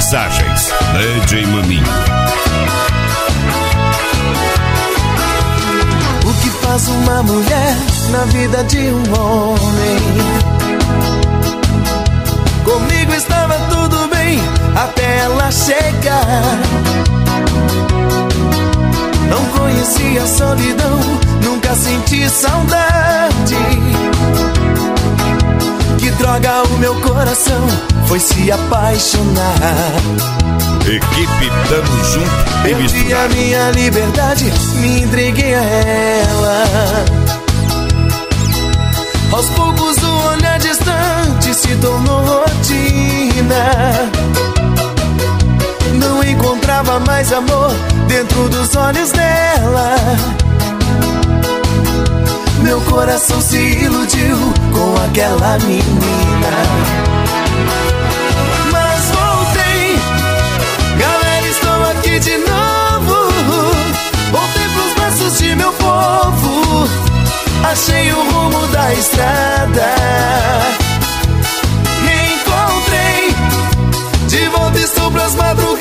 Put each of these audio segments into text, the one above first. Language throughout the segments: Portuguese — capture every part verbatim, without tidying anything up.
Mixagens D J Maninho. O que faz uma mulher na vida de um homem? Comigo estava tudo bem até ela chegar. Não conhecia a solidão, nunca senti saudade. Que droga, o meu coração foi se apaixonar. Equipe Tamo Junto e Perdi Misturado. a minha liberdade, me entreguei a ela. Aos poucos o olhar distante se tornou rotina. Não encontrava mais amor dentro dos olhos dela. Meu coração se iludiu com aquela menina. Mas voltei, galera, estou aqui de novo. Voltei pros braços de meu povo. Achei o rumo da estrada. Me encontrei, de volta estou pras madrugadas,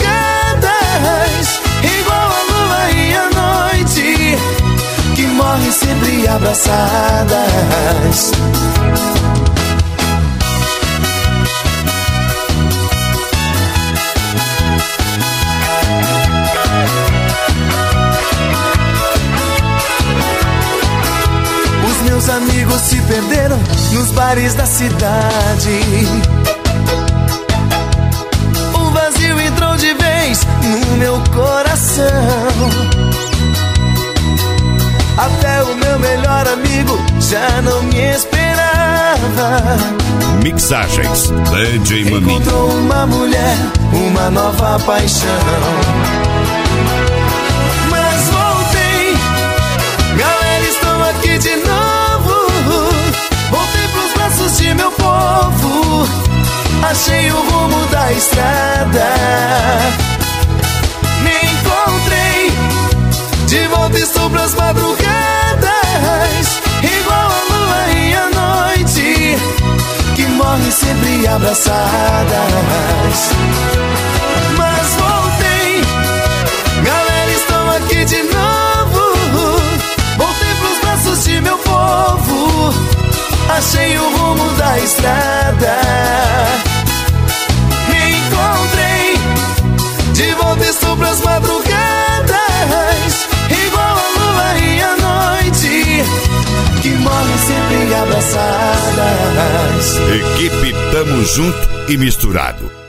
igual a lua e a noite, que morrem sempre abraçadas. Os meus amigos se perderam nos bares da cidade. O vazio entrou de vez no meu coração. Até o meu melhor amigo já não me esperava. Mixagens D J Maninho. Encontrou uma mulher, uma nova paixão. Mas voltei, galera, estou aqui de novo. Voltei pros braços de meu povo. Achei o rumo da estrada. Me encontrei, de volta estou pras madrugadas, igual a lua e a noite, que morrem sempre abraçadas. Mas voltei, galera, estou aqui de novo. Voltei pros braços de meu povo. Achei o rumo da estrada. Me encontrei, de volta estou pras madrugadas, igual a lua e a noite, que morrem sempre abraçadas. Equipe Tamo Junto e Misturado.